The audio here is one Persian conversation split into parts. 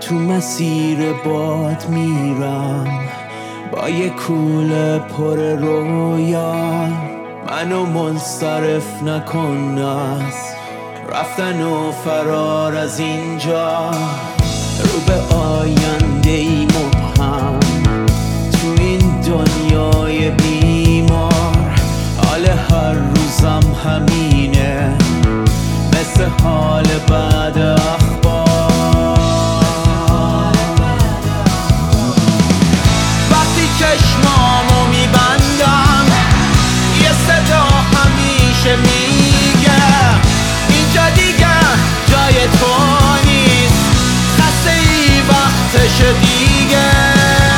تو مسیر باد میرم با یه کوله پر رویا، منو منصرف نکن از رفتن و فرار از اینجا. رو به آینده ای مبهم تو این دنیای بیمار، حال هر روزم همینه مثل حال بعد اخبار. وقتی چشمامو میبندم یه صدا همیشه میگه اینجا دیگه جای تو نیست، خسته ای وقتش دیگه.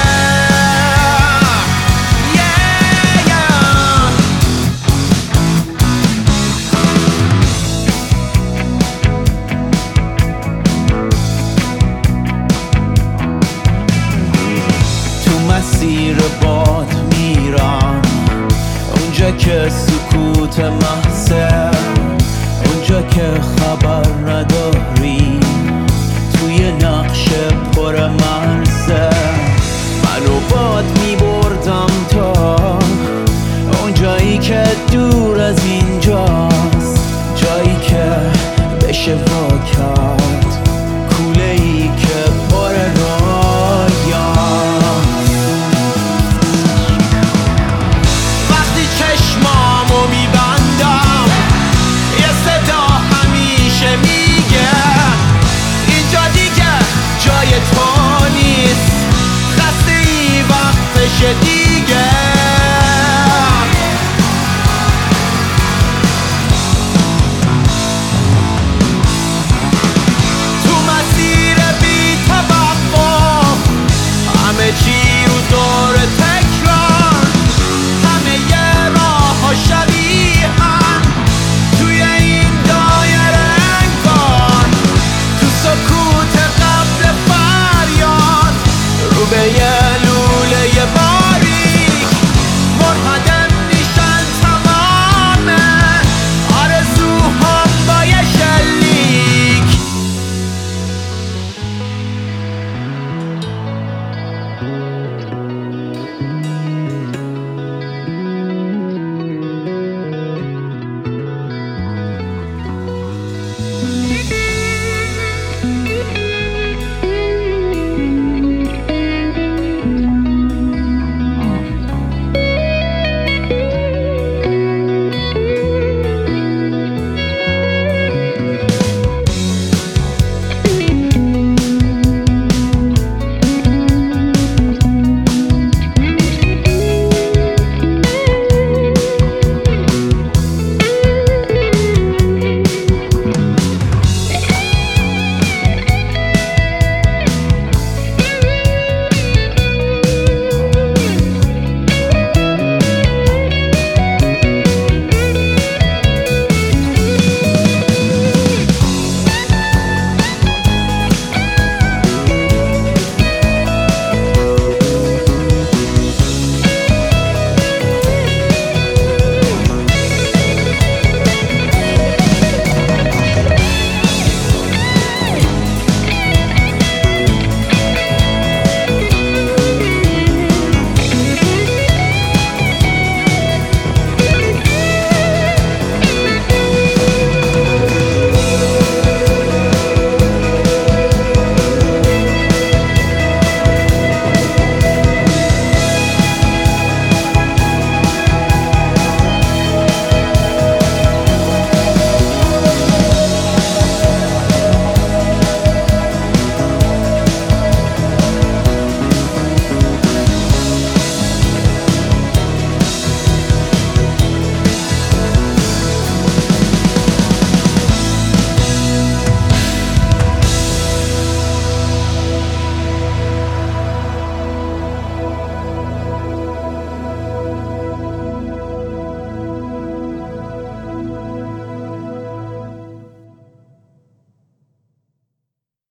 مسیر باد میرم اونجا که سکوت محضه، اونجا که خبر نداری توی نقش پر مرزه. منو باد میبردم تا اونجایی که دور از اینجاست، جایی که بشه واکر